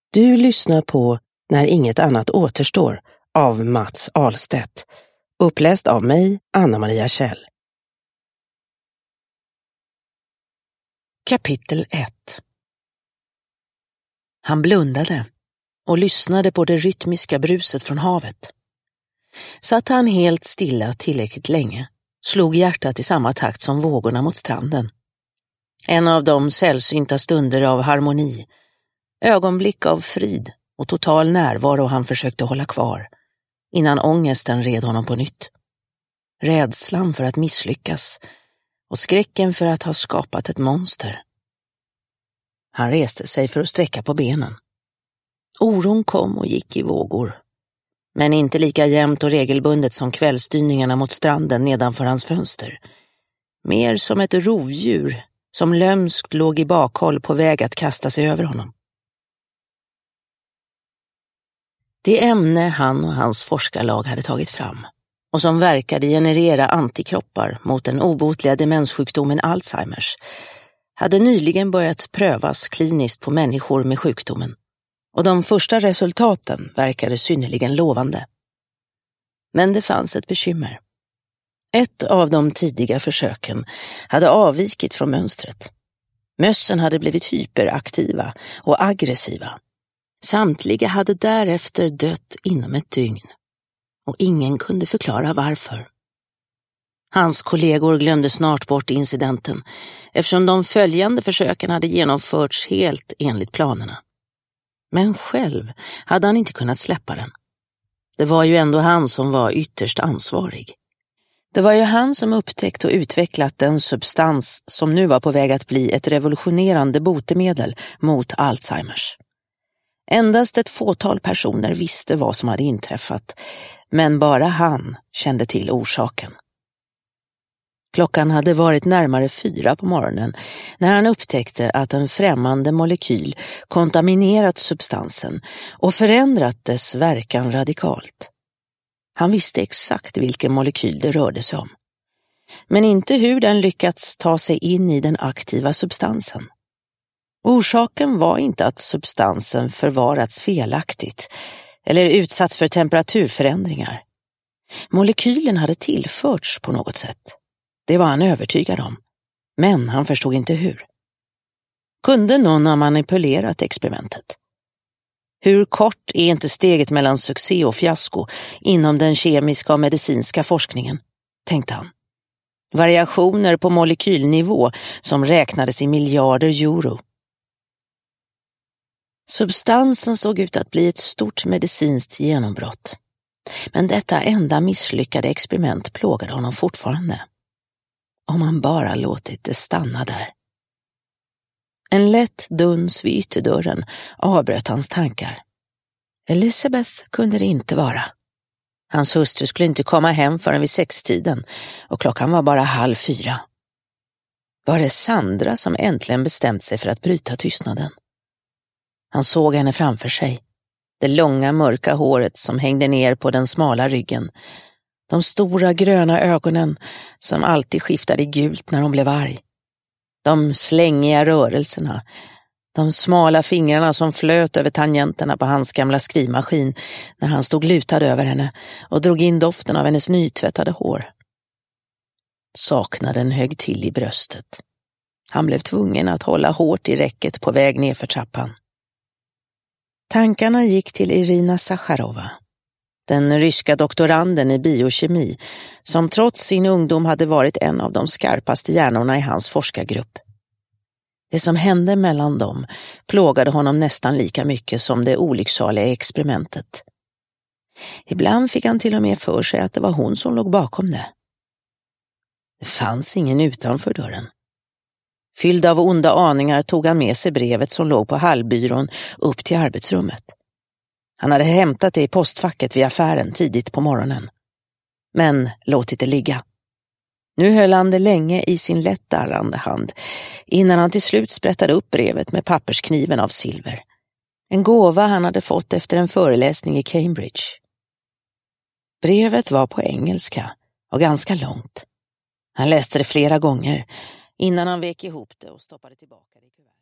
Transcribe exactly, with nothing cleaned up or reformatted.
Du lyssnar på När inget annat återstår av Mats Ahlstedt. Uppläst av mig, Anna-Maria Kjell. Kapitel ett. Han blundade och lyssnade på det rytmiska bruset från havet. Satt han helt stilla tillräckligt länge, slog hjärtat i samma takt som vågorna mot stranden. En av de sällsynta stunder av harmoni, ögonblick av frid och total närvaro han försökte hålla kvar, innan ångesten red honom på nytt. Rädslan för att misslyckas och skräcken för att ha skapat ett monster. Han reste sig för att sträcka på benen. Oron kom och gick i vågor, men inte lika jämnt och regelbundet som kvällsdyningarna mot stranden nedanför hans fönster. Mer som ett rovdjur som lömskt låg i bakhåll på väg att kasta sig över honom. Det ämne han och hans forskarlag hade tagit fram och som verkade generera antikroppar mot den obotliga demenssjukdomen Alzheimers hade nyligen börjat prövas kliniskt på människor med sjukdomen, och de första resultaten verkade synnerligen lovande. Men det fanns ett bekymmer. Ett av de tidiga försöken hade avvikit från mönstret. Mössen hade blivit hyperaktiva och aggressiva. Samtliga hade därefter dött inom ett dygn, och ingen kunde förklara varför. Hans kollegor glömde snart bort incidenten, eftersom de följande försöken hade genomförts helt enligt planerna. Men själv hade han inte kunnat släppa den. Det var ju ändå han som var ytterst ansvarig. Det var ju han som upptäckt och utvecklat den substans som nu var på väg att bli ett revolutionerande botemedel mot Alzheimers. Endast ett fåtal personer visste vad som hade inträffat, men bara han kände till orsaken. Klockan hade varit närmare fyra på morgonen när han upptäckte att en främmande molekyl kontaminerat substansen och förändrat dess verkan radikalt. Han visste exakt vilken molekyl det rörde sig om, men inte hur den lyckats ta sig in i den aktiva substansen. Orsaken var inte att substansen förvarats felaktigt eller utsatts för temperaturförändringar. Molekylen hade tillförts på något sätt. Det var han övertygad om, men han förstod inte hur. Kunde någon ha manipulerat experimentet? Hur kort är inte steget mellan succé och fiasko inom den kemiska och medicinska forskningen, tänkte han. Variationer på molekylnivå som räknades i miljarder euro. Substansen såg ut att bli ett stort medicinskt genombrott. Men detta enda misslyckade experiment plågade honom fortfarande. Om han bara låtit det stanna där. En lätt duns vid ytterdörren avbröt hans tankar. Elizabeth kunde det inte vara. Hans hustru skulle inte komma hem förrän vid sextiden och klockan var bara halv fyra. Var det Sandra som äntligen bestämt sig för att bryta tystnaden? Han såg henne framför sig. Det långa mörka håret som hängde ner på den smala ryggen. De stora gröna ögonen som alltid skiftade gult när hon blev arg. De slängiga rörelserna. De smala fingrarna som flöt över tangenterna på hans gamla skrivmaskin när han stod lutad över henne och drog in doften av hennes nytvättade hår. Saknaden högg till i bröstet. Han blev tvungen att hålla hårt i räcket på väg ner för trappan. Tankarna gick till Irina Sacharova, den ryska doktoranden i biokemi som trots sin ungdom hade varit en av de skarpaste hjärnorna i hans forskargrupp. Det som hände mellan dem plågade honom nästan lika mycket som det olycksaliga experimentet. Ibland fick han till och med för sig att det var hon som låg bakom det. Det fanns ingen utanför dörren. Fylld av onda aningar tog han med sig brevet som låg på hallbyrån upp till arbetsrummet. Han hade hämtat det i postfacket vid affären tidigt på morgonen. Men låtit det ligga. Nu höll han det länge i sin lätt darrande hand innan han till slut sprättade upp brevet med papperskniven av silver. En gåva han hade fått efter en föreläsning i Cambridge. Brevet var på engelska och ganska långt. Han läste det flera gånger innan han vek ihop det och stoppade tillbaka det i kuvertet.